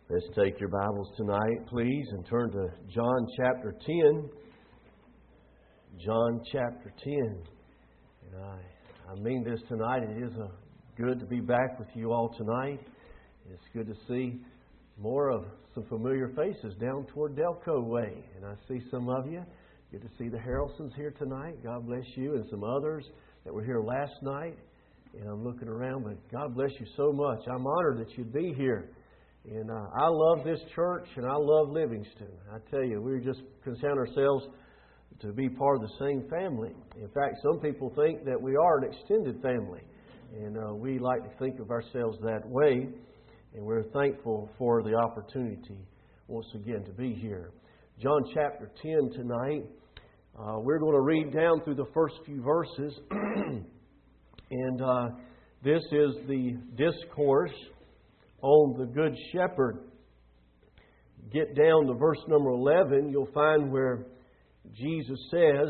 Let's take your Bibles tonight, please, and turn to John chapter 10. John chapter 10. And I mean this tonight. It is good to be back with you all tonight. It's good to see more of some familiar faces down toward Delco Way. And I see some of you. Good to see the Harrelsons here tonight. God bless you, and some others that were here last night. And I'm looking around, but God bless you so much. I'm honored that you'd be here. And I love this church, and I love Livingston. I tell you, we just consider ourselves to be part of the same family. In fact, some people think that we are an extended family. And we like to think of ourselves that way. And we're thankful for the opportunity once again to be here. John chapter 10 tonight. We're going to read down through the first few verses. And this is the discourse on the Good Shepherd. Get down to verse number 11, you'll find where Jesus says,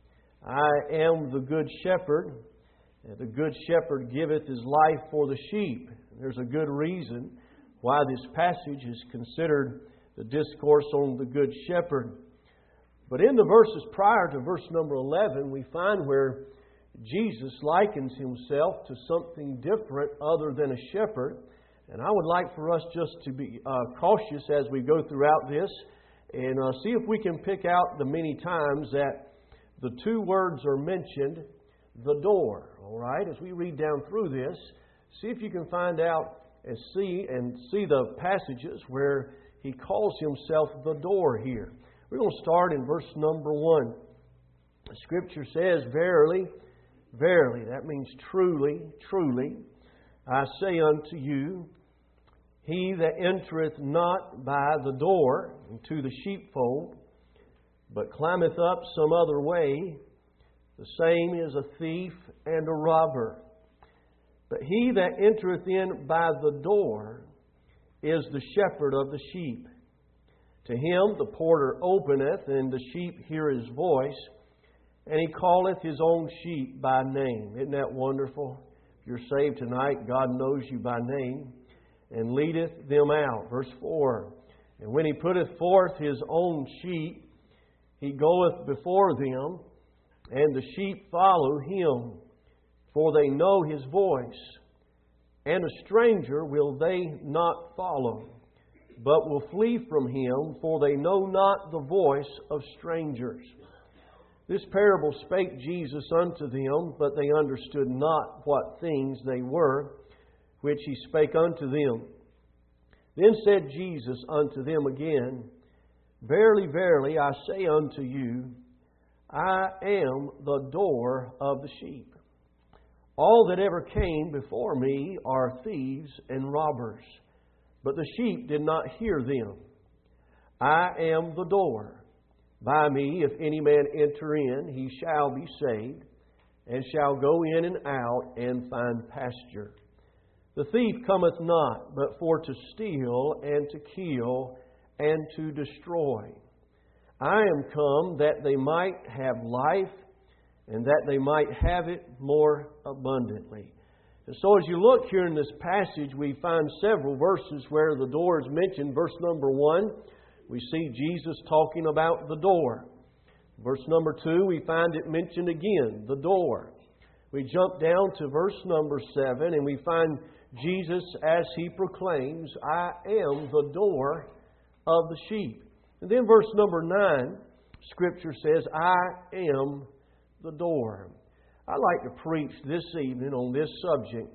I am the Good Shepherd. The Good Shepherd giveth His life for the sheep. There's a good reason why this passage is considered the discourse on the Good Shepherd. But in the verses prior to verse number 11, we find where Jesus likens Himself to something different other than a shepherd. And I would like for us just to be cautious as we go throughout this and see if we can pick out the many times that the two words are mentioned, the door. All right, as we read down through this, see if you can find out and see the passages where He calls Himself the door here. We're going to start in verse number 1. The Scripture says, Verily, verily, that means truly, truly, I say unto you, he that entereth not by the door into the sheepfold, but climbeth up some other way, the same is a thief and a robber. But he that entereth in by the door is the shepherd of the sheep. To him the porter openeth, and the sheep hear his voice, and he calleth his own sheep by name. Isn't that wonderful? If you're saved tonight, God knows you by name, and leadeth them out. Verse 4, And when He putteth forth His own sheep, He goeth before them, and the sheep follow Him, for they know His voice. And a stranger will they not follow, but will flee from him, for they know not the voice of strangers. This parable spake Jesus unto them, but they understood not what things they were, which He spake unto them. Then said Jesus unto them again, Verily, verily, I say unto you, I am the door of the sheep. All that ever came before me are thieves and robbers, but the sheep did not hear them. I am the door. By me, if any man enter in, he shall be saved, and shall go in and out and find pasture. The thief cometh not, but for to steal and to kill and to destroy. I am come that they might have life, and that they might have it more abundantly. And so as you look here in this passage, we find several verses where the door is mentioned. Verse number 1, we see Jesus talking about the door. Verse number 2, we find it mentioned again, the door. We jump down to verse number 7, and we find Jesus as He proclaims, I am the door of the sheep. And then verse number 9, Scripture says, I am the door. I'd like to preach this evening on this subject,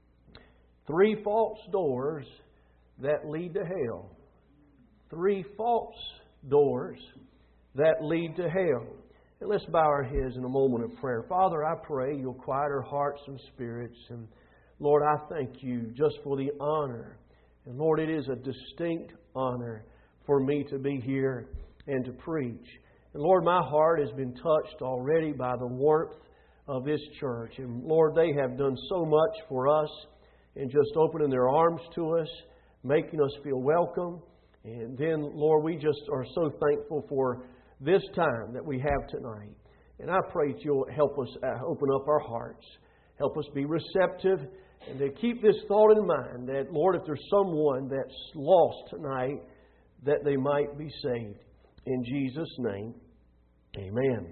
3 false doors that lead to hell. 3 false doors that lead to hell. And let's bow our heads in a moment of prayer. Father, I pray You'll quiet our hearts and spirits. And Lord, I thank You just for the honor. And Lord, it is a distinct honor for me to be here and to preach. And Lord, my heart has been touched already by the warmth of this church. And Lord, they have done so much for us in just opening their arms to us, making us feel welcome. And then, Lord, we just are so thankful for this time that we have tonight. And I pray that You'll help us open up our hearts. Help us be receptive And to keep this thought in mind that, Lord, if there's someone that's lost tonight, that they might be saved. In Jesus' name, amen.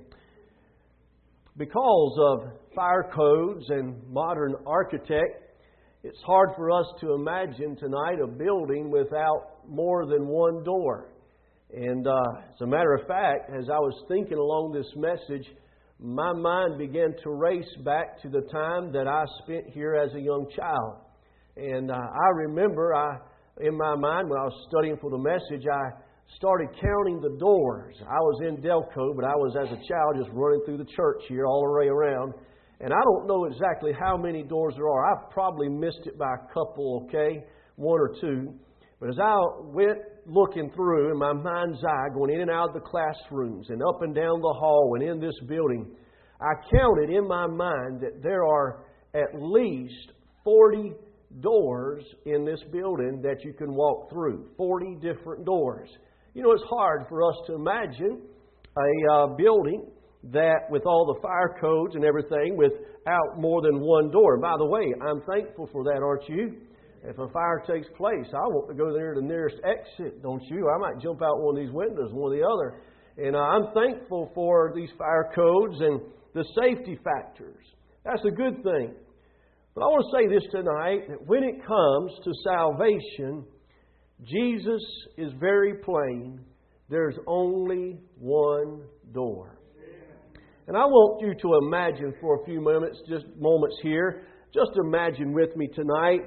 Because of fire codes and modern architect, it's hard for us to imagine tonight a building without more than one door. And as a matter of fact, as I was thinking along this message, my mind began to race back to the time that I spent here as a young child. And I remember, in my mind, when I was studying for the message, I started counting the doors. I was in Delco, but I was, as a child, just running through the church here all the way around. And I don't know exactly how many doors there are. I've probably missed it by a couple, okay? One or two. But as I went looking through in my mind's eye, going in and out of the classrooms and up and down the hall and in this building, I counted in my mind that there are at least 40 doors in this building that you can walk through. 40 different doors. You know, it's hard for us to imagine a building that, with all the fire codes and everything, without more than one door. And by the way, I'm thankful for that, aren't you? If a fire takes place, I want to go there to the nearest exit, don't you? I might jump out one of these windows, one or the other. And I'm thankful for these fire codes and the safety factors. That's a good thing. But I want to say this tonight, that when it comes to salvation, Jesus is very plain. There's only one door. And I want you to imagine for a few moments here, just imagine with me tonight,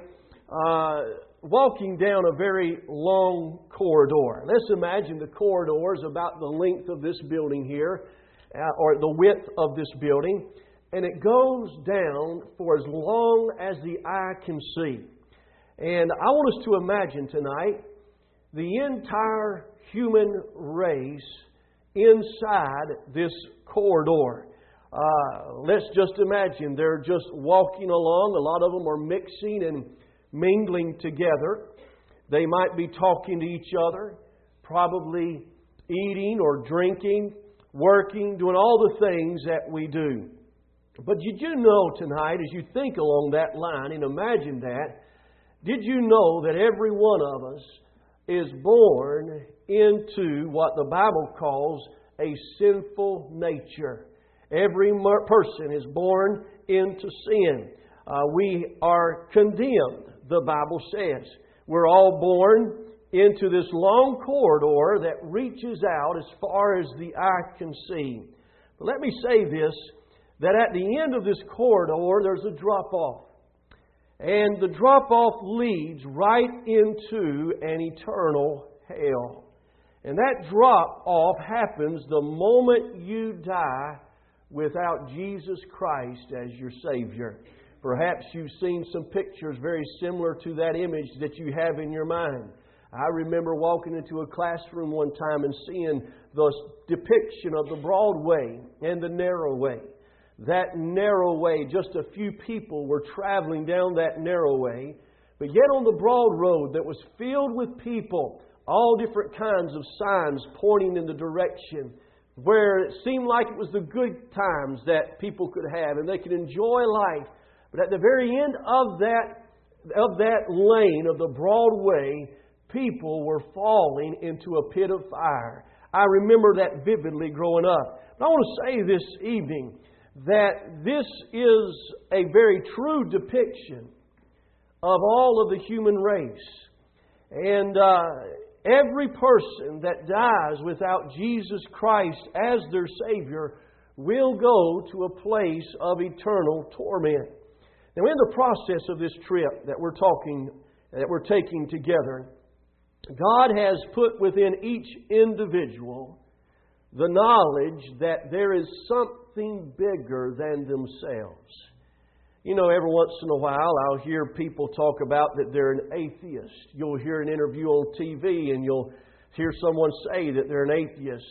walking down a very long corridor. Let's imagine the corridor is about the length of this building here, or the width of this building, and it goes down for as long as the eye can see. And I want us to imagine tonight the entire human race inside this corridor. Let's just imagine they're just walking along. A lot of them are mixing and mingling together. They might be talking to each other, probably eating or drinking, working, doing all the things that we do. But did you know tonight, as you think along that line and imagine that, did you know that every one of us is born into what the Bible calls a sinful nature? Every person is born into sin. We are condemned, the Bible says. We're all born into this long corridor that reaches out as far as the eye can see. But let me say this, that at the end of this corridor there's a drop-off. And the drop-off leads right into an eternal hell. And that drop-off happens the moment you die without Jesus Christ as your Savior. Perhaps you've seen some pictures very similar to that image that you have in your mind. I remember walking into a classroom one time and seeing the depiction of the broad way and the narrow way. That narrow way, just a few people were traveling down that narrow way. But yet on the broad road that was filled with people, all different kinds of signs pointing in the direction where it seemed like it was the good times that people could have and they could enjoy life. But at the very end of that lane, of the broad way, people were falling into a pit of fire. I remember that vividly growing up. But I want to say this evening that this is a very true depiction of all of the human race. And every person that dies without Jesus Christ as their Savior will go to a place of eternal torment. Now, in the process of this trip that we're taking together, God has put within each individual the knowledge that there is something bigger than themselves. You know, every once in a while I'll hear people talk about that they're an atheist. You'll hear an interview on TV and you'll hear someone say that they're an atheist.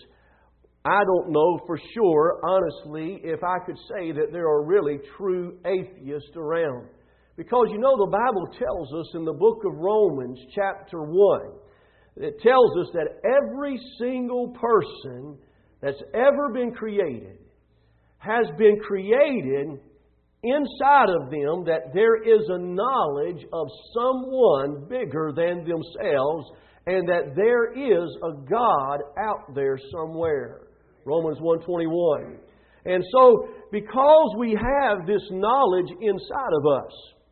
I don't know for sure, honestly, if I could say that there are really true atheists around. Because you know the Bible tells us in the book of Romans chapter 1, it tells us that every single person that's ever been created has been created inside of them that there is a knowledge of someone bigger than themselves and that there is a God out there somewhere. Romans 1:21. And so, because we have this knowledge inside of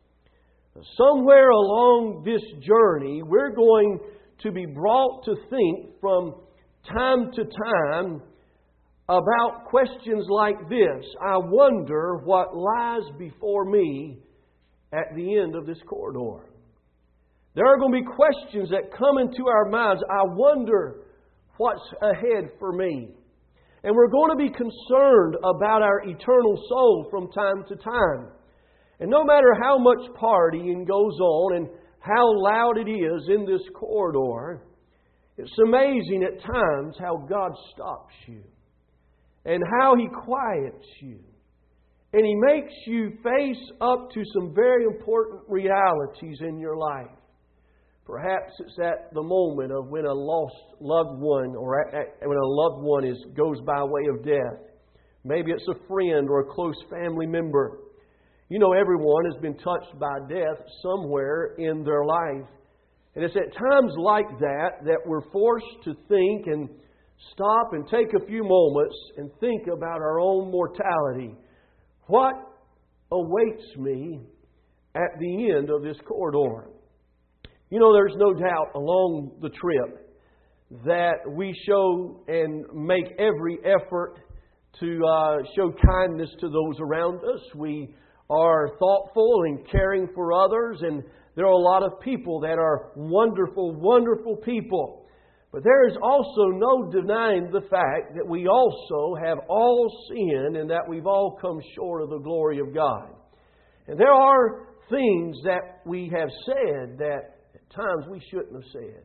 us, somewhere along this journey, we're going to be brought to think from time to time about questions like this. I wonder what lies before me at the end of this corridor. There are going to be questions that come into our minds. I wonder what's ahead for me. And we're going to be concerned about our eternal soul from time to time. And no matter how much partying goes on and how loud it is in this corridor, it's amazing at times how God stops you and how He quiets you. And He makes you face up to some very important realities in your life. Perhaps it's at the moment of when a lost loved one or when a loved one goes by way of death. Maybe it's a friend or a close family member. You know, everyone has been touched by death somewhere in their life. And it's at times like that we're forced to think and stop and take a few moments and think about our own mortality. What awaits me at the end of this corridor? You know, there's no doubt along the trip that we show and make every effort to show kindness to those around us. We are thoughtful in caring for others, and there are a lot of people that are wonderful, wonderful people. But there is also no denying the fact that we also have all sinned and that we've all come short of the glory of God. And there are things that we have said that at times we shouldn't have said.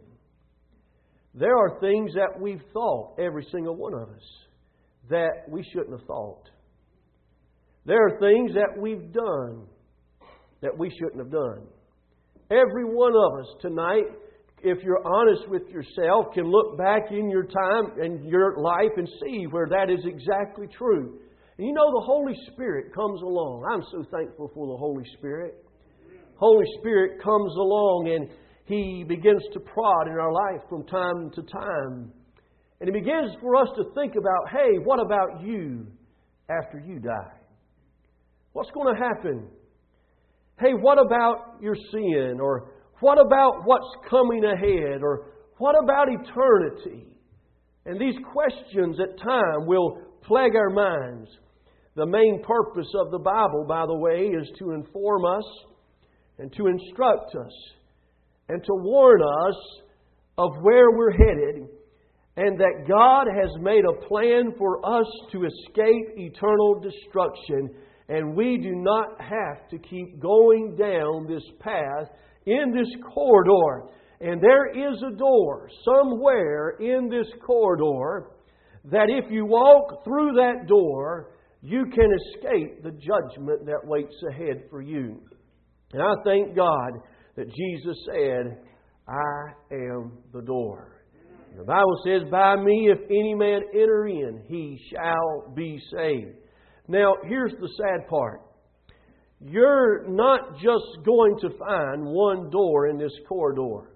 There are things that we've thought, every single one of us, that we shouldn't have thought. There are things that we've done that we shouldn't have done. Every one of us tonight, if you're honest with yourself, can look back in your time and your life and see where that is exactly true. And you know, the Holy Spirit comes along. I'm so thankful for the Holy Spirit. Holy Spirit comes along and He begins to prod in our life from time to time. And He begins for us to think about, hey, what about you after you die? What's going to happen? Hey, what about your sin? Or what about what's coming ahead? Or what about eternity? And these questions at times will plague our minds. The main purpose of the Bible, by the way, is to inform us and to instruct us and to warn us of where we're headed, and that God has made a plan for us to escape eternal destruction, and we do not have to keep going down this path in this corridor. And there is a door somewhere in this corridor that if you walk through that door, you can escape the judgment that waits ahead for you. And I thank God that Jesus said, I am the door. And the Bible says, by me, if any man enter in, he shall be saved. Now, here's the sad part. You're not just going to find one door in this corridor.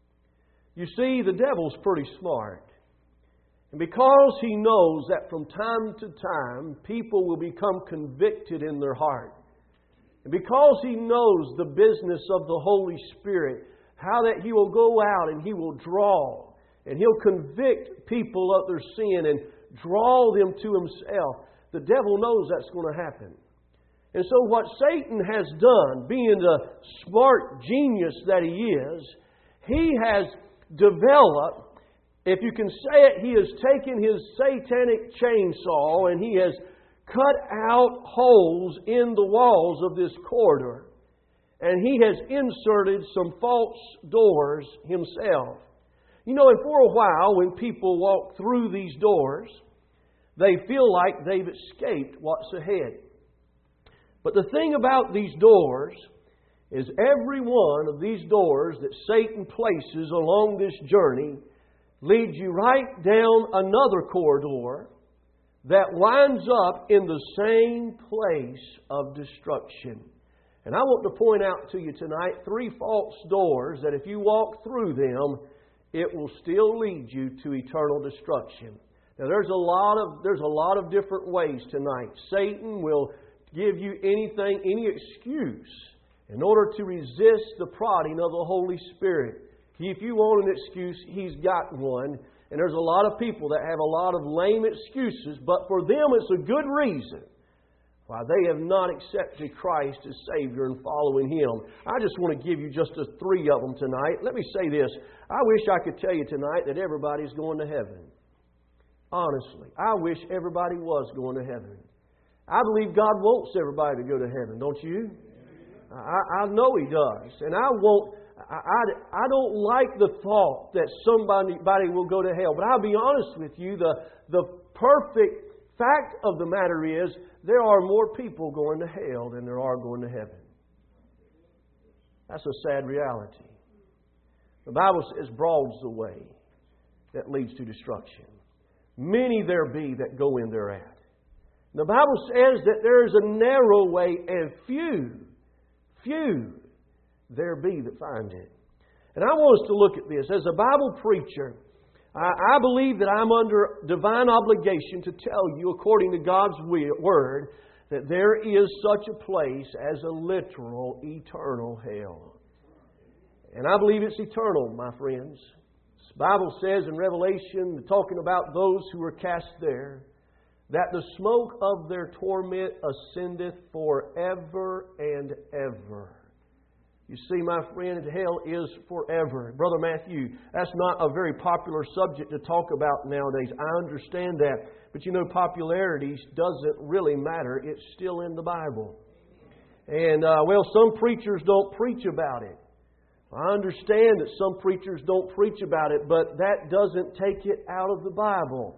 You see, the devil's pretty smart. And because he knows that from time to time, people will become convicted in their heart. And because He knows the business of the Holy Spirit, how that He will go out and He will draw, and He'll convict people of their sin and draw them to Himself, the devil knows that's going to happen. And so what Satan has done, being the smart genius that he is, he has developed, if you can say it, he has taken his satanic chainsaw and he has cut out holes in the walls of this corridor. And he has inserted some false doors himself. You know, and for a while, when people walk through these doors, they feel like they've escaped what's ahead. But the thing about these doors is every one of these doors that Satan places along this journey leads you right down another corridor that winds up in the same place of destruction. And I want to point out to you tonight 3 false doors that if you walk through them, it will still lead you to eternal destruction. Now there's a lot of different ways tonight. Satan will give you any excuse in order to resist the prodding of the Holy Spirit. If you want an excuse, he's got one. And there's a lot of people that have a lot of lame excuses, but for them it's a good reason why they have not accepted Christ as Savior and following Him. I just want to give you just 3 of them tonight. Let me say this. I wish I could tell you tonight that everybody's going to heaven. Honestly, I wish everybody was going to heaven. I believe God wants everybody to go to heaven, don't you? I know He does. And I don't like the thought that somebody will go to hell. But I'll be honest with you, the perfect fact of the matter is there are more people going to hell than there are going to heaven. That's a sad reality. The Bible says broad's the way that leads to destruction. Many there be that go in thereat. The Bible says that there is a narrow way and few there be that find it. And I want us to look at this. As a Bible preacher, I believe that I'm under divine obligation to tell you, according to God's Word, that there is such a place as a literal, eternal hell. And I believe it's eternal, my friends. The Bible says in Revelation, talking about those who are cast there, that the smoke of their torment ascendeth forever and ever. You see, my friend, hell is forever. Brother Matthew, that's not a very popular subject to talk about nowadays. I understand that. But you know, popularity doesn't really matter. It's still in the Bible. And, some preachers don't preach about it. I understand that some preachers don't preach about it, but that doesn't take it out of the Bible.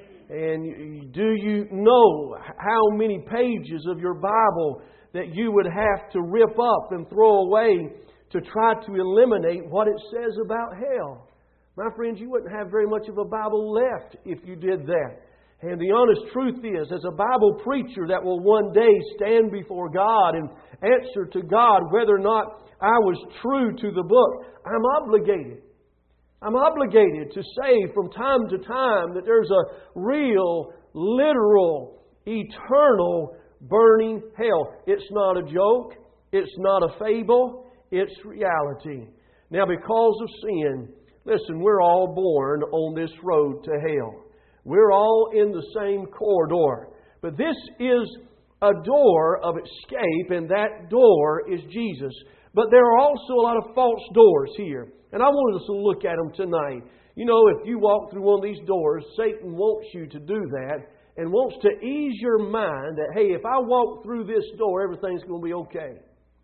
And do you know how many pages of your Bible that you would have to rip up and throw away to try to eliminate what it says about hell? My friends, you wouldn't have very much of a Bible left if you did that. And the honest truth is, as a Bible preacher that will one day stand before God and answer to God whether or not I was true to the book, I'm obligated. I'm obligated to say from time to time that there's a real, literal, eternal burning hell. It's not a joke. It's not a fable. It's reality. Now, because of sin, listen, we're all born on this road to hell. We're all in the same corridor. But this is a door of escape, and that door is Jesus. But there are also a lot of false doors here. And I want us to look at them tonight. You know, if you walk through one of these doors, Satan wants you to do that and wants to ease your mind that, hey, if I walk through this door, everything's going to be okay.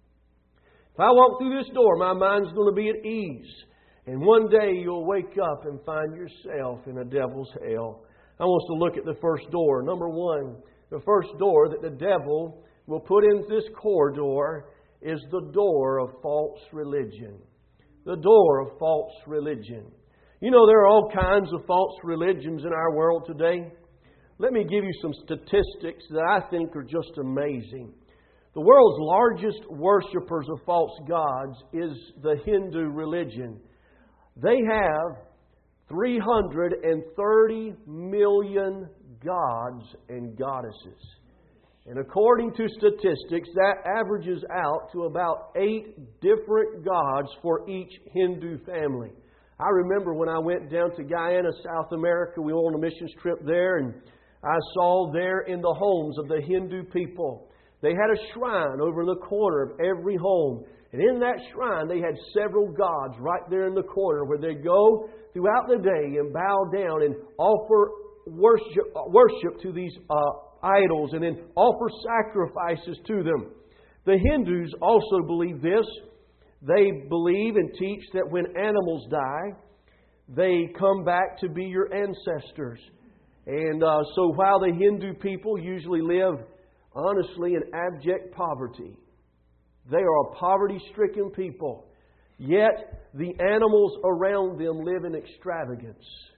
If I walk through this door, my mind's going to be at ease. And one day you'll wake up and find yourself in a devil's hell. I want us to look at the first door. Number one, the first door that the devil will put in this corridor is the door of false religion. The door of false religion. You know, there are all kinds of false religions in our world today. Let me give you some statistics that I think are just amazing. The world's largest worshipers of false gods is the Hindu religion. They have 330 million gods and goddesses. And according to statistics, that averages out to about 8 different gods for each Hindu family. I remember when I went down to Guyana, South America, we were on a missions trip there, and I saw there in the homes of the Hindu people, they had a shrine over in the corner of every home. And in that shrine, they had several gods right there in the corner where they go throughout the day and bow down and offer worship to these idols and then offer sacrifices to them. The Hindus also believe this. They believe and teach that when animals die, they come back to be your ancestors. And so while the Hindu people usually live, honestly, in abject poverty, they are a poverty-stricken people. Yet the animals around them live in extravagance.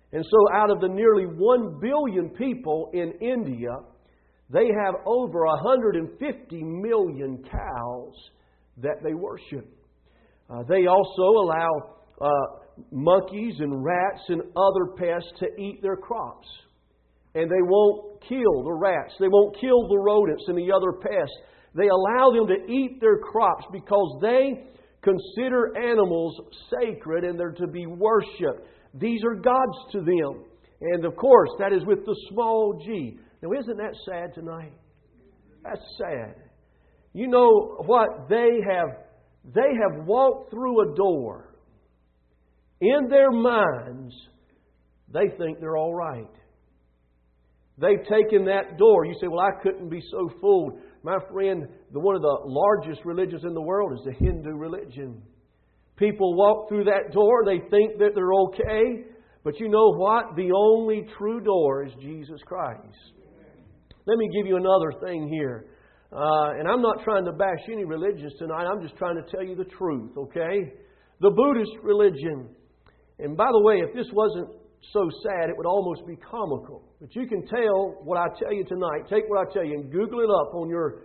And so out of the nearly 1 billion people in India, they have over 150 million cows that they worship. They also allow monkeys and rats and other pests to eat their crops. And they won't kill the rats. They won't kill the rodents and the other pests. They allow them to eat their crops because they consider animals sacred and they're to be worshipped. These are gods to them. And of course, that is with the small g. Now, isn't that sad tonight? That's sad. You know what? They have walked through a door. In their minds, they think they're all right. They've taken that door. You say, well, I couldn't be so fooled. My friend, one of the largest religions in the world is the Hindu religion. People walk through that door. They think that they're okay. But you know what? The only true door is Jesus Christ. Let me give you another thing here. And I'm not trying to bash any religions tonight. I'm just trying to tell you the truth, okay? The Buddhist religion. And by the way, if this wasn't so sad, it would almost be comical. But you can tell what I tell you tonight. Take what I tell you and Google it up on your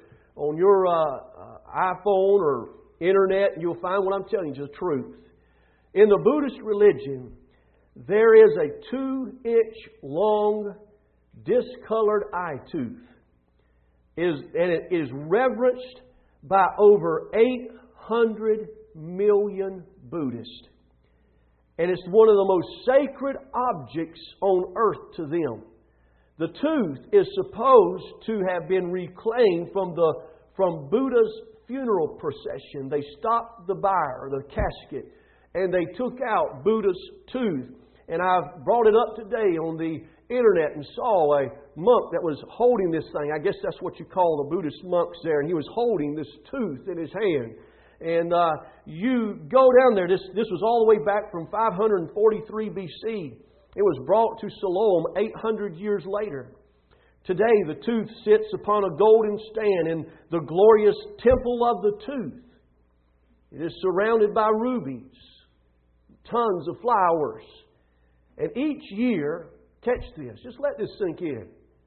iPhone or internet, and you'll find what I'm telling you is the truth. In the Buddhist religion, there is a 2-inch long discolored eye tooth. And it is reverenced by over 800 million Buddhists. And it's one of the most sacred objects on earth to them. The tooth is supposed to have been reclaimed from Buddha's funeral procession. They stopped the bier, the casket, and they took out Buddha's tooth. And I've brought it up today on the internet and saw a monk that was holding this thing. I guess that's what you call the Buddhist monks there. And he was holding this tooth in his hand. And you go down there. This was all the way back from 543 BC. It was brought to Siloam 800 years later. Today, the tooth sits upon a golden stand in the glorious temple of the tooth. It is surrounded by rubies, tons of flowers. And each year, catch this, just let this sink in,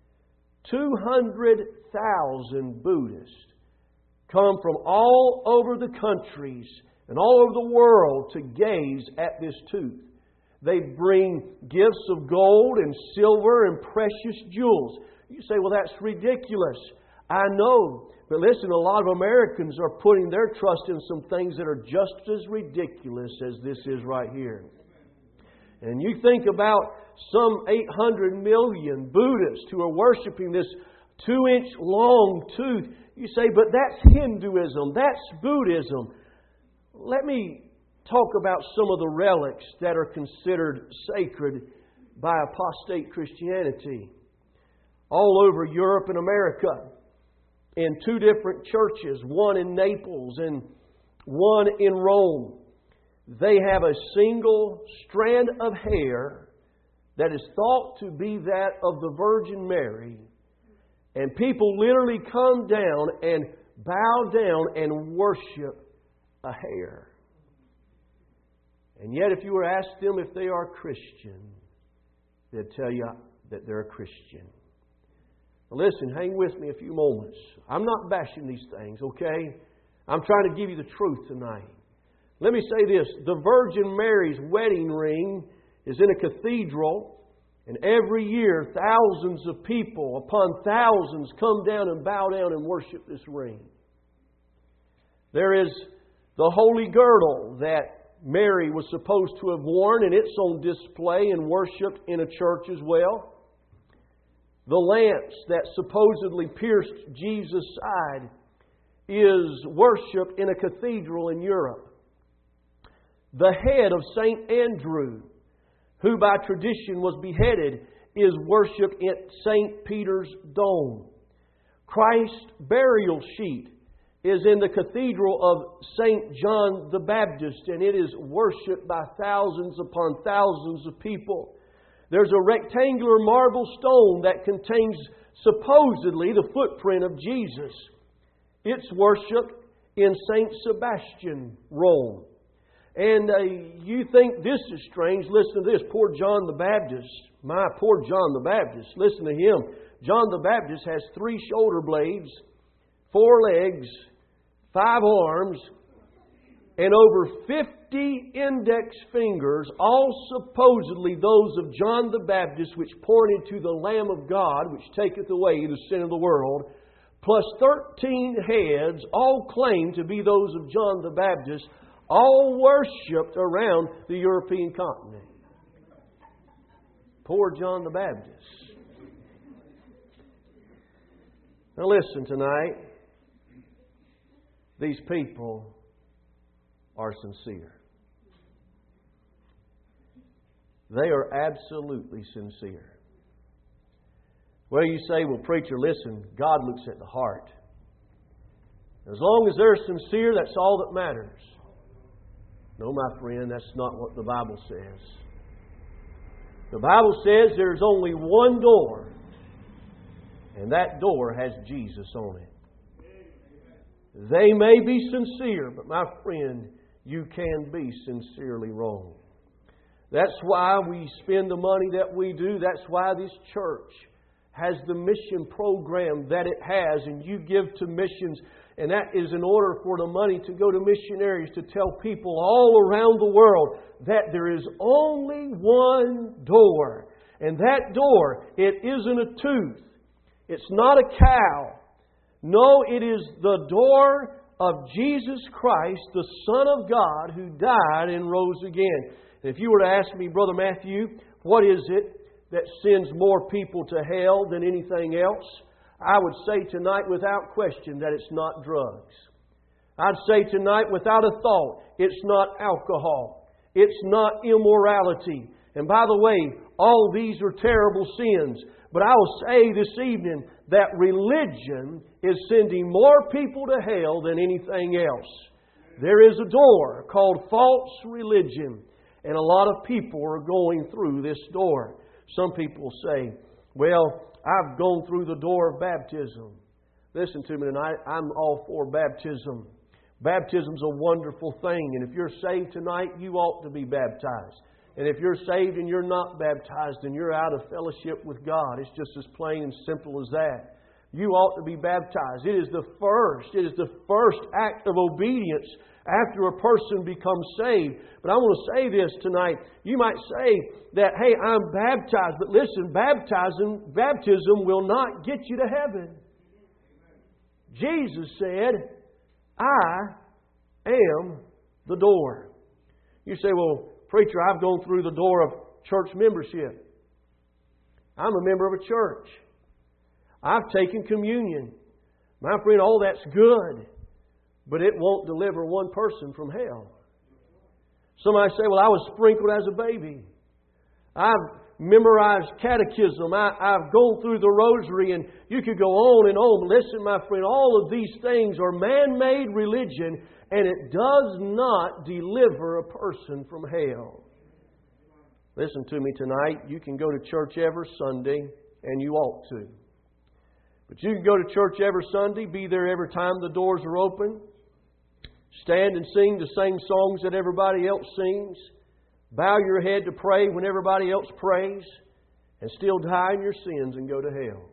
200,000 Buddhists come from all over the countries and all over the world to gaze at this tooth. They bring gifts of gold and silver and precious jewels. You say, well, that's ridiculous. I know. But listen, a lot of Americans are putting their trust in some things that are just as ridiculous as this is right here. And you think about some 800 million Buddhists who are worshiping this 2-inch long tooth. You say, but that's Hinduism. That's Buddhism. Let me talk about some of the relics that are considered sacred by apostate Christianity. All over Europe and America, in 2 different churches, one in Naples and one in Rome, they have a single strand of hair that is thought to be that of the Virgin Mary. And people literally come down and bow down and worship a hair. And yet if you were to ask them if they are Christian, they'd tell you that they're a Christian. Now listen, hang with me a few moments. I'm not bashing these things, okay? I'm trying to give you the truth tonight. Let me say this. The Virgin Mary's wedding ring is in a cathedral. And every year, thousands of people upon thousands come down and bow down and worship this ring. There is the holy girdle that Mary was supposed to have worn, and it's on display and worshipped in a church as well. The lance that supposedly pierced Jesus' side is worshipped in a cathedral in Europe. The head of St. Andrew, who by tradition was beheaded, is worshipped at St. Peter's Dome. Christ's burial sheet is in the cathedral of St. John the Baptist, and it is worshipped by thousands upon thousands of people. There's a rectangular marble stone that contains supposedly the footprint of Jesus. It's worshipped in St. Sebastian, Rome. And you think this is strange. Listen to this. Poor John the Baptist. My poor John the Baptist. Listen to him. John the Baptist has 3 shoulder blades, 4 legs, 5 arms, and over 50 index fingers, all supposedly those of John the Baptist, which pointed to the Lamb of God, which taketh away the sin of the world, plus 13 heads, all claim to be those of John the Baptist, all worshipped around the European continent. Poor John the Baptist. Now listen tonight. These people are sincere. They are absolutely sincere. Well, you say, well, preacher, listen, God looks at the heart. As long as they're sincere, that's all that matters. No, my friend, that's not what the Bible says. The Bible says there's only one door, and that door has Jesus on it. They may be sincere, but my friend, you can be sincerely wrong. That's why we spend the money that we do. That's why this church has the mission program that it has, and you give to missions. And that is in order for the money to go to missionaries to tell people all around the world that there is only one door. And that door, it isn't a tooth. It's not a cow. No, it is the door of Jesus Christ, the Son of God, who died and rose again. And if you were to ask me, Brother Matthew, what is it that sends more people to hell than anything else? I would say tonight without question that it's not drugs. I'd say tonight without a thought, it's not alcohol. It's not immorality. And by the way, all these are terrible sins. But I will say this evening that religion is sending more people to hell than anything else. There is a door called false religion. And a lot of people are going through this door. Some people say, well, I've gone through the door of baptism. Listen to me tonight. I'm all for baptism. Baptism's a wonderful thing. And if you're saved tonight, you ought to be baptized. And if you're saved and you're not baptized, then you're out of fellowship with God. It's just as plain and simple as that. You ought to be baptized. It is the first act of obedience after a person becomes saved. But I want to say this tonight. You might say that, hey, I'm baptized. But listen, baptism will not get you to heaven. Jesus said, I am the door. You say, well, preacher, I've gone through the door of church membership. I'm a member of a church. I've taken communion. My friend, all that's good. But it won't deliver one person from hell. Somebody say, well, I was sprinkled as a baby. I've memorized catechism. I've gone through the rosary, and you could go on and on. Listen, my friend, all of these things are man-made religion, and it does not deliver a person from hell. Listen to me tonight. You can go to church every Sunday, and you ought to. But you can go to church every Sunday, be there every time the doors are open, stand and sing the same songs that everybody else sings, bow your head to pray when everybody else prays, and still die in your sins and go to hell.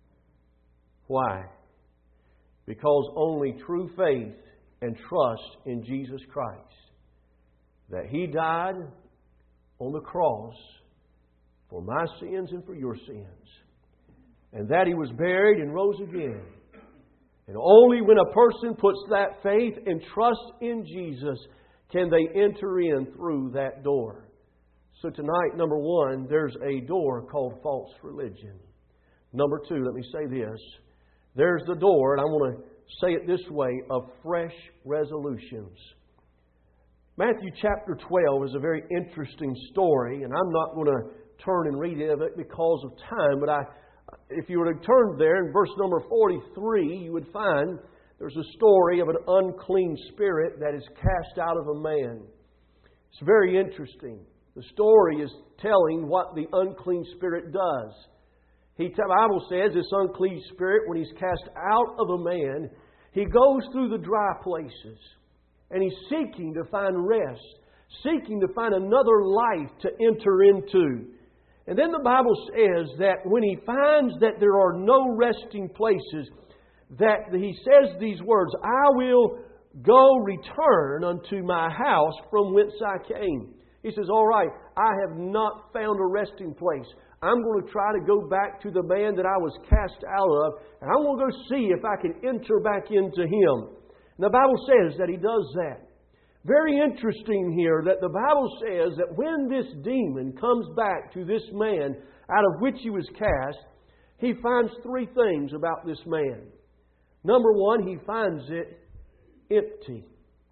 Why? Because only true faith and trust in Jesus Christ, that He died on the cross for my sins and for your sins, and that He was buried and rose again. And only when a person puts that faith and trust in Jesus can they enter in through that door. So tonight, number one, there's a door called false religion. Number two, let me say this. There's the door, and I want to say it this way, of fresh resolutions. Matthew chapter 12 is a very interesting story, and I'm not going to turn and read it because of time, but if you were to turn there in verse number 43, you would find there's a story of an unclean spirit that is cast out of a man. It's very interesting. The story is telling what the unclean spirit does. The Bible says this unclean spirit, when he's cast out of a man, he goes through the dry places and he's seeking to find rest. seeking to find another life to enter into. And then the Bible says that when he finds that there are no resting places, that he says these words, I will go return unto my house from whence I came. He says, all right, I have not found a resting place. I'm going to try to go back to the man that I was cast out of, and I'm going to go see if I can enter back into him. And the Bible says that he does that. Very interesting here that the Bible says that when this demon comes back to this man out of which he was cast, he finds three things about this man. Number one, he finds it empty.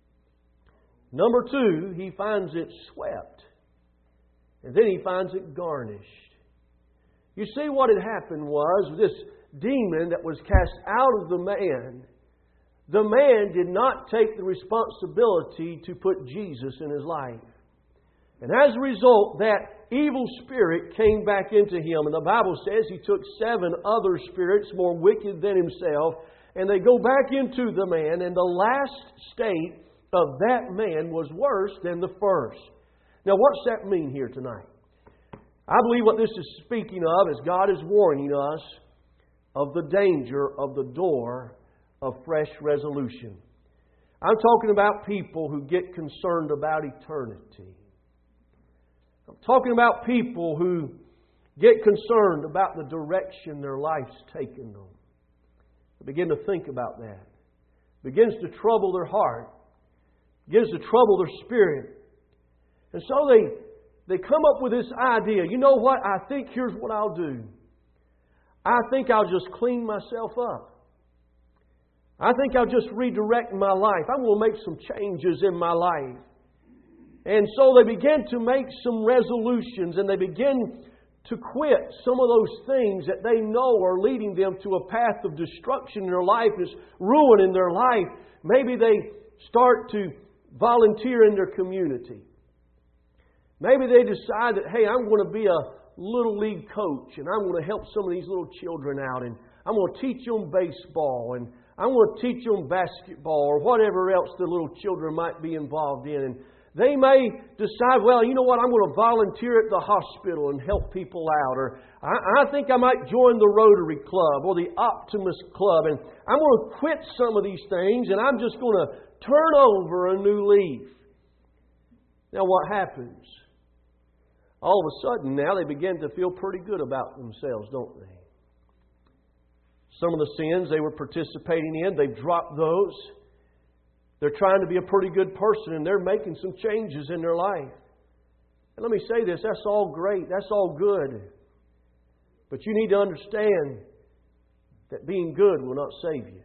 Number two, he finds it swept. And then he finds it garnished. You see, what had happened was this demon that was cast out of the man did not take the responsibility to put Jesus in his life. And as a result, that evil spirit came back into him. And the Bible says he took 7 other spirits more wicked than himself, and they go back into the man, and the last state of that man was worse than the first. Now, what's that mean here tonight? I believe what this is speaking of is God is warning us of the danger of the door of fresh resolution. I'm talking about people who get concerned about eternity. I'm talking about people who get concerned about the direction their life's taken them. They begin to think about that. It begins to trouble their heart. It begins to trouble their spirit. And so they come up with this idea. You know what? I think here's what I'll do. I think I'll just clean myself up. I think I'll just redirect my life. I'm going to make some changes in my life. And so they begin to make some resolutions, and they begin to quit some of those things that they know are leading them to a path of destruction in their life, is ruin in their life. Maybe they start to volunteer in their community. Maybe they decide that, hey, I'm going to be a little league coach, and I'm going to help some of these little children out, and I'm going to teach them baseball, and I'm going to teach them basketball, or whatever else the little children might be involved in. And they may decide, well, you know what, I'm going to volunteer at the hospital and help people out. Or I think I might join the Rotary Club or the Optimist Club. And I'm going to quit some of these things, and I'm just going to turn over a new leaf. Now what happens? All of a sudden now they begin to feel pretty good about themselves, don't they? Some of the sins they were participating in, they've dropped those. They're trying to be a pretty good person, and they're making some changes in their life. And let me say this, that's all great, that's all good. But you need to understand that being good will not save you.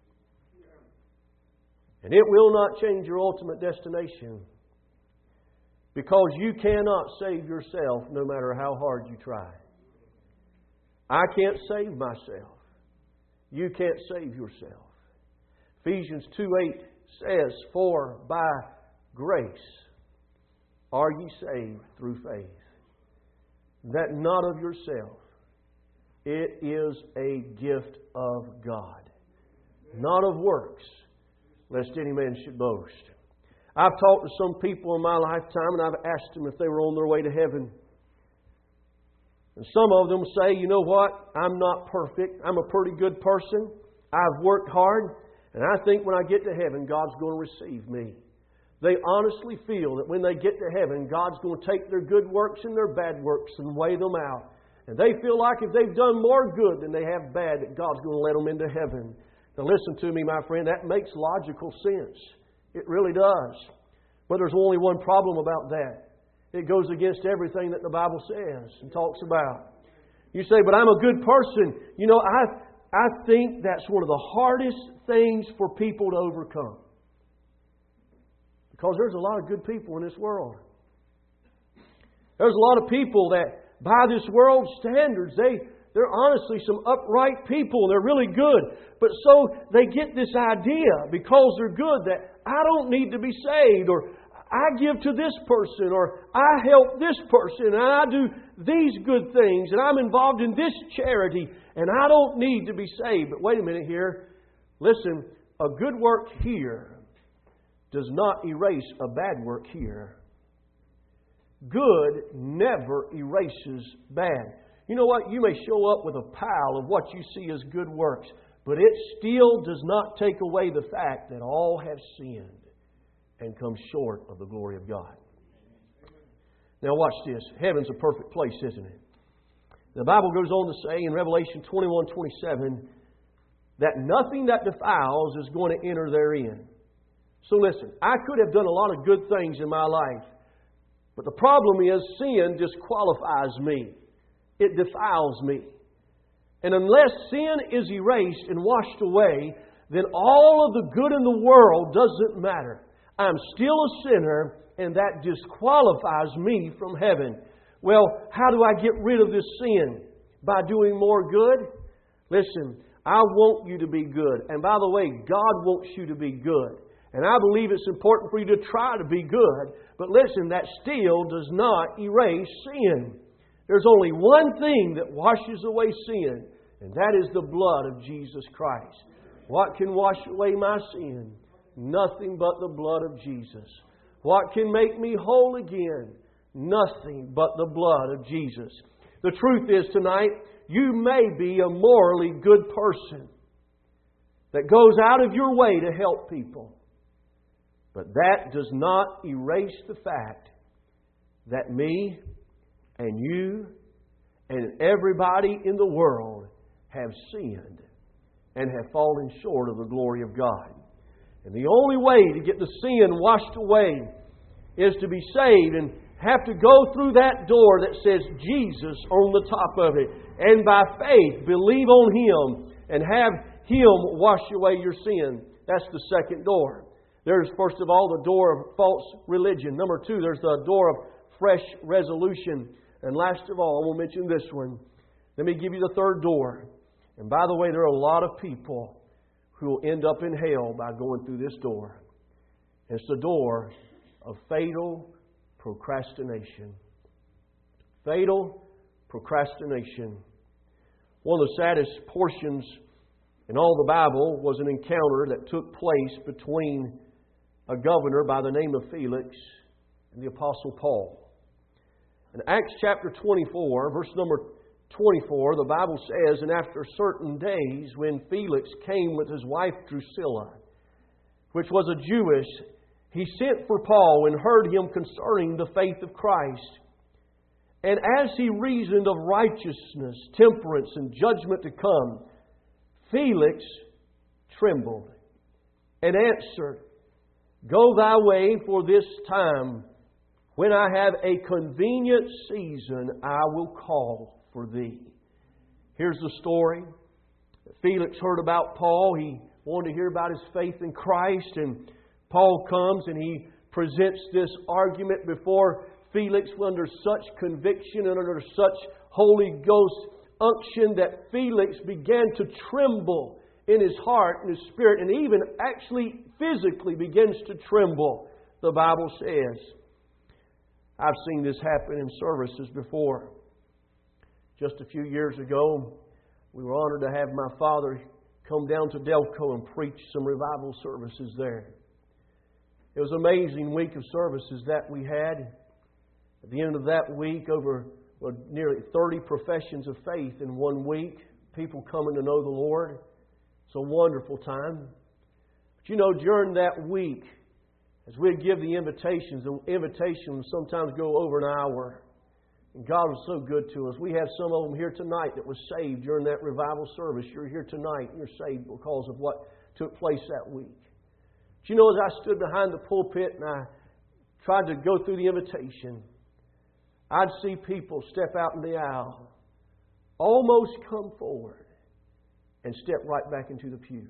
And it will not change your ultimate destination. Because you cannot save yourself no matter how hard you try. I can't save myself. You can't save yourself. Ephesians 2:8 says, for by grace are ye saved through faith, that not of yourself. It is a gift of God, not of works, lest any man should boast. I've talked to some people in my lifetime, and I've asked them if they were on their way to heaven. And some of them say, you know what, I'm not perfect. I'm a pretty good person. I've worked hard. And I think when I get to heaven, God's going to receive me. They honestly feel that when they get to heaven, God's going to take their good works and their bad works and weigh them out. And they feel like if they've done more good than they have bad, that God's going to let them into heaven. Now listen to me, my friend, that makes logical sense. It really does. But there's only one problem about that. It goes against everything that the Bible says and talks about. You say, but I'm a good person. You know, I think that's one of the hardest things for people to overcome. Because there's a lot of good people in this world. There's a lot of people that, by this world's standards, they're honestly some upright people. They're really good. But so they get this idea, because they're good, that I don't need to be saved, or I give to this person, or I help this person, and I do these good things, and I'm involved in this charity, and I don't need to be saved. But wait a minute here. Listen, a good work here does not erase a bad work here. good never erases bad. You know what? You may show up with a pile of what you see as good works, but it still does not take away the fact that all have sinned and come short of the glory of God. Now watch this. Heaven's a perfect place, isn't it? The Bible goes on to say in Revelation 21:27 that nothing that defiles is going to enter therein. So listen, I could have done a lot of good things in my life, but the problem is sin disqualifies me. It defiles me. And unless sin is erased and washed away, then all of the good in the world doesn't matter. I'm still a sinner, and that disqualifies me from heaven. Well, how do I get rid of this sin? By doing more good? Listen, I want you to be good. And by the way, God wants you to be good. And I believe it's important for you to try to be good. But listen, that still does not erase sin. There's only one thing that washes away sin, and that is the blood of Jesus Christ. What can wash away my sin? Nothing but the blood of Jesus. What can make me whole again? Nothing but the blood of Jesus. The truth is tonight, you may be a morally good person that goes out of your way to help people. But that does not erase the fact that me and you and everybody in the world have sinned and have fallen short of the glory of God. And the only way to get the sin washed away is to be saved and have to go through that door that says Jesus on the top of it. And by faith, believe on Him and have Him wash away your sin. That's the second door. There's, first of all, the door of false religion. Number two, there's the door of fresh resolution. And last of all, I will mention this one. Let me give you the third door. And by the way, there are a lot of people who will end up in hell by going through this door. It's the door of fatal procrastination. Fatal procrastination. One of the saddest portions in all the Bible was an encounter that took place between a governor by the name of Felix and the Apostle Paul. In Acts chapter 24, verse number 24, the Bible says, "And after certain days, when Felix came with his wife Drusilla, which was a Jewess, he sent for Paul and heard him concerning the faith of Christ. And as he reasoned of righteousness, temperance, and judgment to come, Felix trembled and answered, Go thy way, for this time, when I have a convenient season, I will call for thee." Here's the story. Felix heard about Paul. He wanted to hear about his faith in Christ. And Paul comes and he presents this argument before Felix under such conviction and under such Holy Ghost unction that Felix began to tremble in his heart and his spirit, and even actually physically begins to tremble, the Bible says. I've seen this happen in services before. Just a few years ago, we were honored to have my father come down to Delco and preach some revival services there. It was an amazing week of services that we had. At the end of that week, over nearly 30 professions of faith in 1 week. People coming to know the Lord. It's a wonderful time. But you know, during that week, as we'd give the invitations would sometimes go over an hour. And God was so good to us. We have some of them here tonight that were saved during that revival service. You're here tonight and you're saved because of what took place that week. But you know, as I stood behind the pulpit and I tried to go through the invitation, I'd see people step out in the aisle, almost come forward, and step right back into the pew.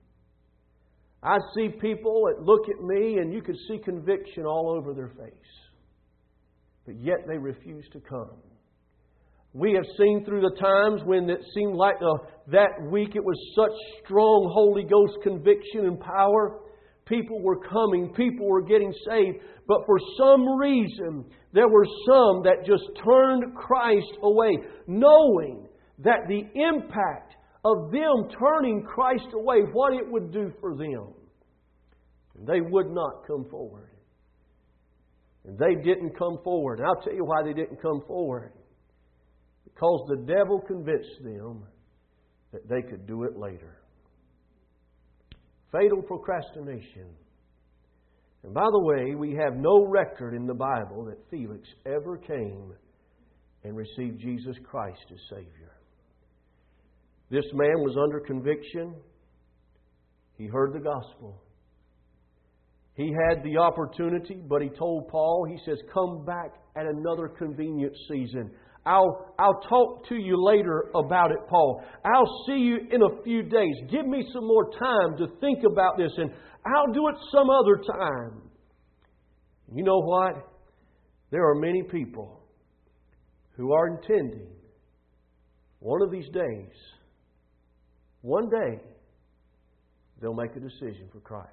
I'd see people that look at me and you could see conviction all over their face. But yet they refuse to come. We have seen through the times when it seemed like that week it was such strong Holy Ghost conviction and power. People were coming. People were getting saved. But for some reason, there were some that just turned Christ away, knowing that the impact of them turning Christ away, what it would do for them. They would not come forward. And they didn't come forward. And I'll tell you why they didn't come forward. Because the devil convinced them that they could do it later. Fatal procrastination. And by the way, we have no record in the Bible that Felix ever came and received Jesus Christ as Savior. This man was under conviction. He heard the gospel. He had the opportunity, but he told Paul, he says, come back at another convenient season. I'll talk to you later about it, Paul. I'll see you in a few days. Give me some more time to think about this, and I'll do it some other time. You know what? There are many people who are intending one of these days, one day, they'll make a decision for Christ.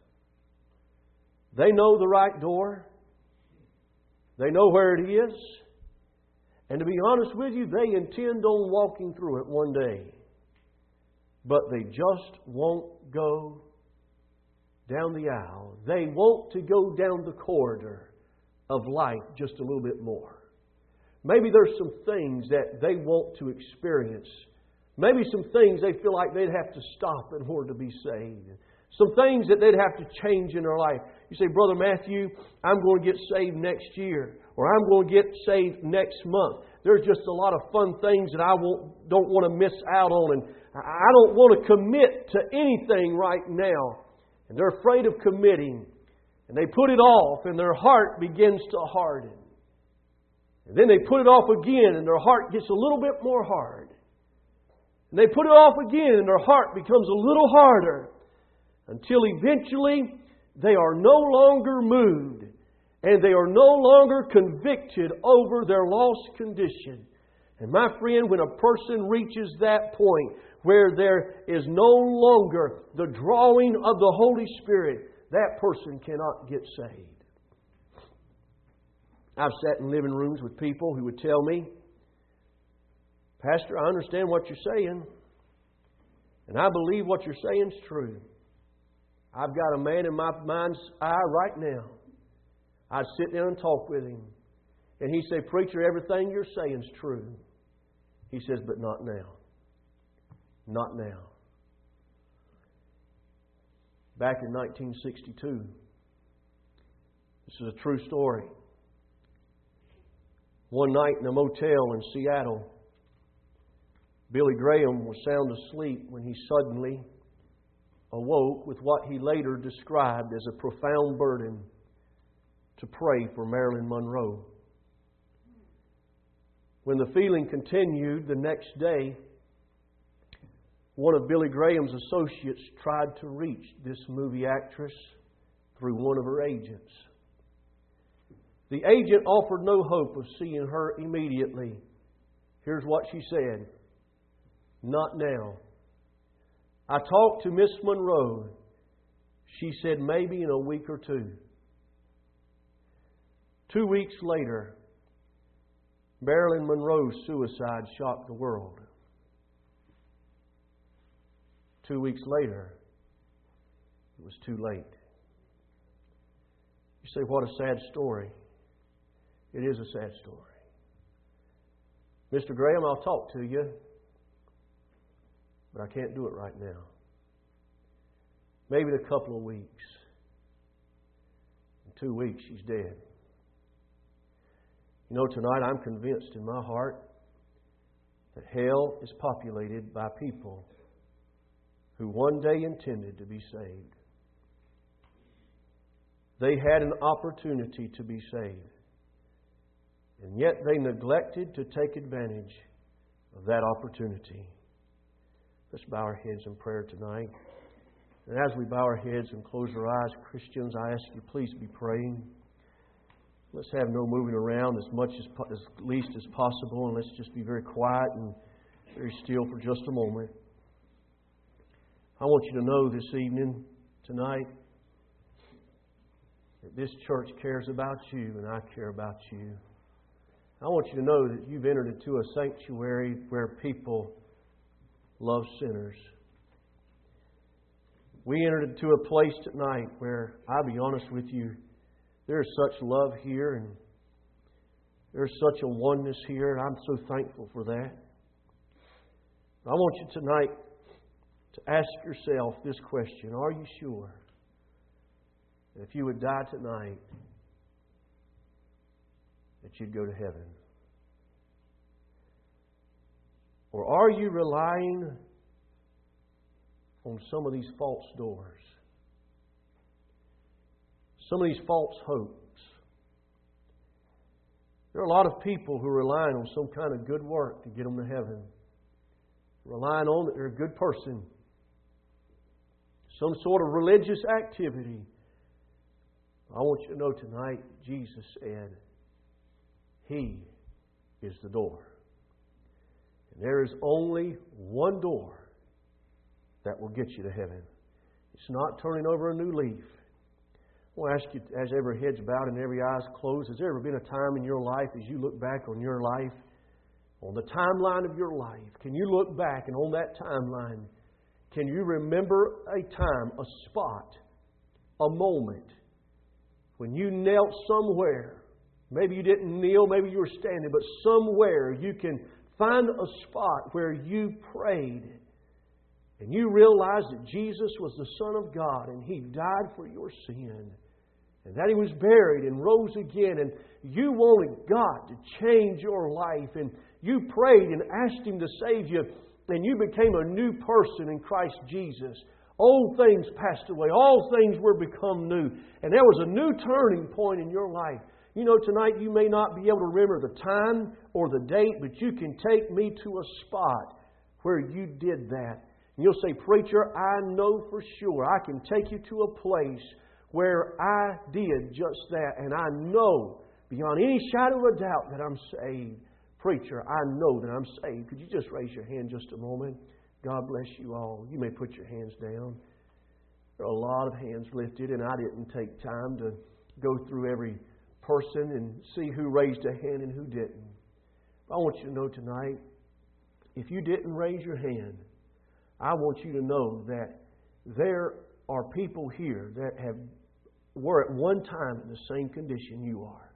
They know the right door. They know where it is. And to be honest with you, they intend on walking through it one day. But they just won't go down the aisle. They want to go down the corridor of life just a little bit more. Maybe there's some things that they want to experience. Maybe some things they feel like they'd have to stop in order to be saved. Some things that they'd have to change in their life. You say, Brother Matthew, I'm going to get saved next year. Or I'm going to get saved next month. There's just a lot of fun things that I don't want to miss out on. And I don't want to commit to anything right now. And they're afraid of committing. And they put it off and their heart begins to harden. And then they put it off again and their heart gets a little bit more hard. And they put it off again and their heart becomes a little harder. Until eventually they are no longer moved. And they are no longer convicted over their lost condition. And my friend, when a person reaches that point where there is no longer the drawing of the Holy Spirit, that person cannot get saved. I've sat in living rooms with people who would tell me, Pastor, I understand what you're saying. And I believe what you're saying is true. I've got a man in my mind's eye right now. I'd sit down and talk with him. And he'd say, Preacher, everything you're saying is true. He says, but not now. Not now. Back in 1962, this is a true story. One night in a motel in Seattle, Billy Graham was sound asleep when he suddenly awoke with what he later described as a profound burden to pray for Marilyn Monroe. When the feeling continued the next day, one of Billy Graham's associates tried to reach this movie actress through one of her agents. The agent offered no hope of seeing her immediately. Here's what she said. Not now. I talked to Miss Monroe. She said maybe in a week or two. 2 weeks later, Marilyn Monroe's suicide shocked the world. 2 weeks later, it was too late. You say, what a sad story. It is a sad story. Mr. Graham, I'll talk to you, but I can't do it right now. Maybe in a couple of weeks. In 2 weeks, she's dead. You know, tonight I'm convinced in my heart that hell is populated by people who one day intended to be saved. They had an opportunity to be saved. And yet they neglected to take advantage of that opportunity. Let's bow our heads in prayer tonight. And as we bow our heads and close our eyes, Christians, I ask you please be praying. Let's have no moving around as least as possible, and let's just be very quiet and very still for just a moment. I want you to know this evening, tonight, that this church cares about you and I care about you. I want you to know that you've entered into a sanctuary where people love sinners. We entered into a place tonight where, I'll be honest with you, There's such love here, and there's such a oneness here, and I'm so thankful for that. I want you tonight to ask yourself this question. Are you sure that if you would die tonight, that you'd go to heaven? Or are you relying on some of these false doors? Some of these false hopes? There are a lot of people who are relying on some kind of good work to get them to heaven. Relying on that they're a good person. Some sort of religious activity. I want you to know tonight, Jesus said, He is the door. And there is only one door that will get you to heaven. It's not turning over a new leaf. I want to ask you, as every head's bowed and every eye's closed, has there ever been a time in your life, as you look back on your life, on the timeline of your life, can you look back and on that timeline, can you remember a time, a spot, a moment, when you knelt somewhere? Maybe you didn't kneel, maybe you were standing, but somewhere you can find a spot where you prayed and you realized that Jesus was the Son of God and He died for your sin and that He was buried and rose again, and you wanted God to change your life, and you prayed and asked Him to save you, and you became a new person in Christ Jesus. Old things passed away. All things were become new. And there was a new turning point in your life. You know, tonight you may not be able to remember the time or the date, but you can take me to a spot where you did that. And you'll say, Preacher, I know for sure I can take you to a place where I did just that. And I know beyond any shadow of a doubt that I'm saved. Preacher, I know that I'm saved. Could you just raise your hand just a moment? God bless you all. You may put your hands down. There are a lot of hands lifted, and I didn't take time to go through every person and see who raised a hand and who didn't. But I want you to know tonight, if you didn't raise your hand, I want you to know that there are people here that were at one time in the same condition you are.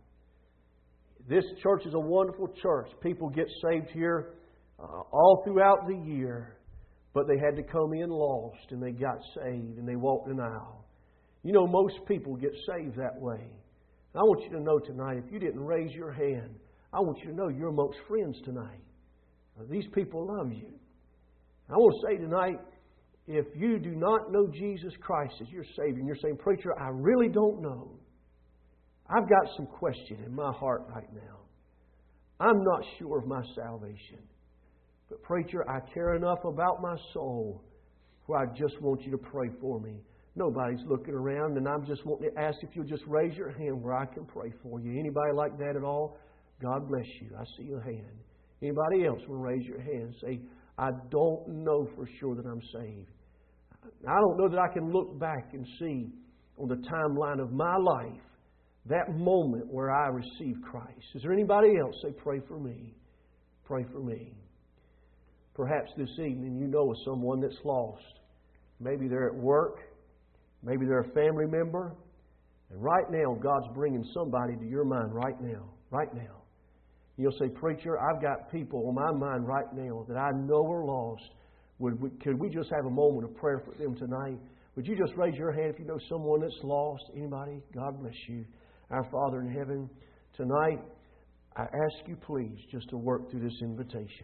This church is a wonderful church. People get saved here all throughout the year, but they had to come in lost and they got saved and they walked an aisle. You know, most people get saved that way. And I want you to know tonight, if you didn't raise your hand, I want you to know you're amongst friends tonight. These people love you. I want to say tonight, if you do not know Jesus Christ as your Savior, and you're saying, Preacher, I really don't know. I've got some question in my heart right now. I'm not sure of my salvation. But Preacher, I care enough about my soul where I just want you to pray for me. Nobody's looking around, and I'm just wanting to ask if you'll just raise your hand where I can pray for you. Anybody like that at all? God bless you. I see your hand. Anybody else will raise your hand and say, I don't know for sure that I'm saved. I don't know that I can look back and see on the timeline of my life that moment where I received Christ. Is there anybody else? Say, pray for me. Pray for me. Perhaps this evening you know of someone that's lost. Maybe they're at work. Maybe they're a family member. And right now, God's bringing somebody to your mind right now. Right now. You'll say, Preacher, I've got people on my mind right now that I know are lost. Could we just have a moment of prayer for them tonight? Would you just raise your hand if you know someone that's lost? Anybody? God bless you. Our Father in heaven, tonight, I ask you please just to work through this invitation.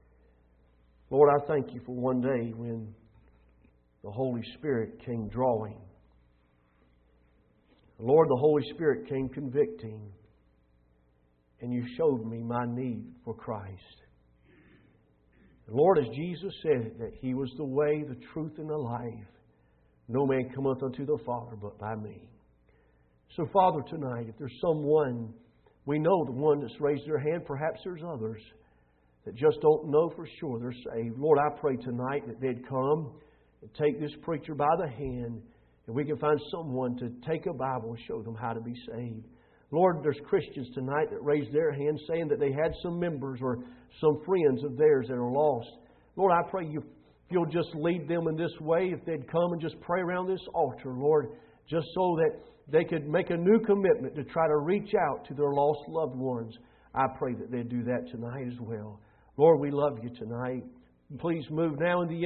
Lord, I thank you for one day when the Holy Spirit came drawing. Lord, the Holy Spirit came convicting. And you showed me my need for Christ. Lord, as Jesus said that He was the way, the truth, and the life, no man cometh unto the Father but by me. So, Father, tonight, if there's someone, we know the one that's raised their hand, perhaps there's others that just don't know for sure they're saved. Lord, I pray tonight that they'd come and take this preacher by the hand, and we can find someone to take a Bible and show them how to be saved. Lord, there's Christians tonight that raised their hands saying that they had some members or some friends of theirs that are lost. Lord, I pray you'll just lead them in this way. If they'd come and just pray around this altar, Lord, just so that they could make a new commitment to try to reach out to their lost loved ones. I pray that they'd do that tonight as well. Lord, we love You tonight. Please move now in the